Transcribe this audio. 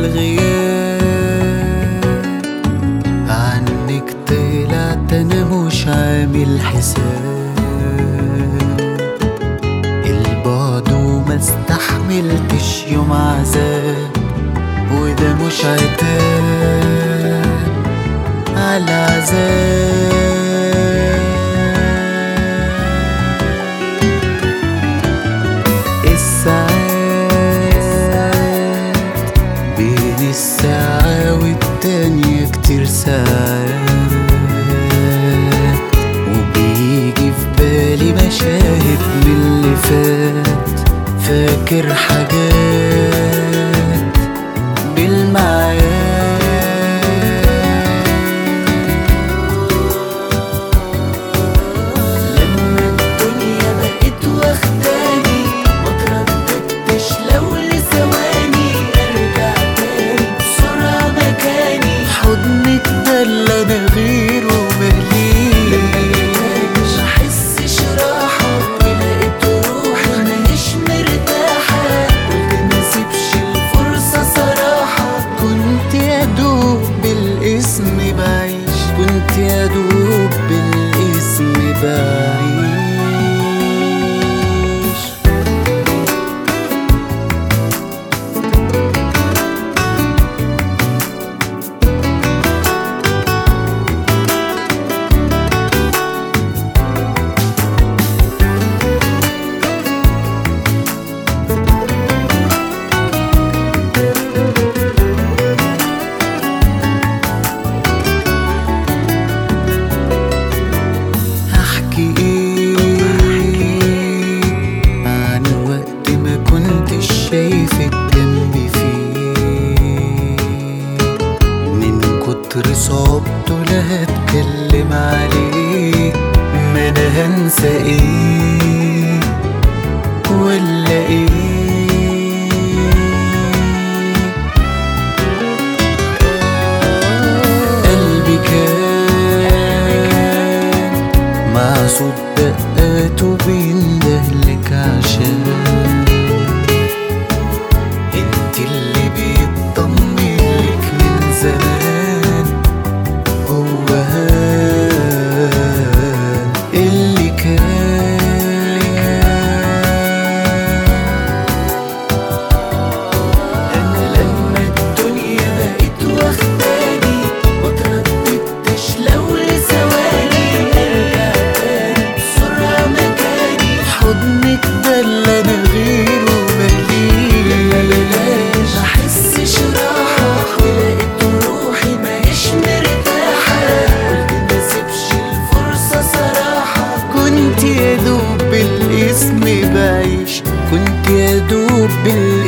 الغياب عنك طلعت انا مش عامل حساب البعد وما استحملتش يوم عذاب وده مش عتاب على عذاب بين الساعة والتانية كتير ساعات وبيجي في بالي مشاهد من اللي فات فاكر حاجات بالمعاد لما الدنيا بقت واخداني مترددتش لو لثواني حضنك ده اللي انا غيره مليش محسش راحة ولقيت روحي مانيش مرتاحة قلت مسيبش الفرصة صراحة كنت يادوب بالاسم بعيش كنت يادوب بالاسم بعيش شايفك جنبي فيه من كتر صعوبته لا هتكلم عليه ما انا هنسى ايه ولا ايه قلبي كان مع صوت دقاته بيندهلك عشان اللي بيطمن لك من زمان هو اللي كان أنا لما الدنيا بقت واخداني مترددتش لو لثواني أرجع تاني بسرعة مكاني حضنك ده اللي أنا غيره مليش محسش راحة ولقيت روحي ماهيش مرتاحة قلت مسيبش الفرصة صراحة كنت يادوب بالاسم بعيش كنت يادوب بالاسم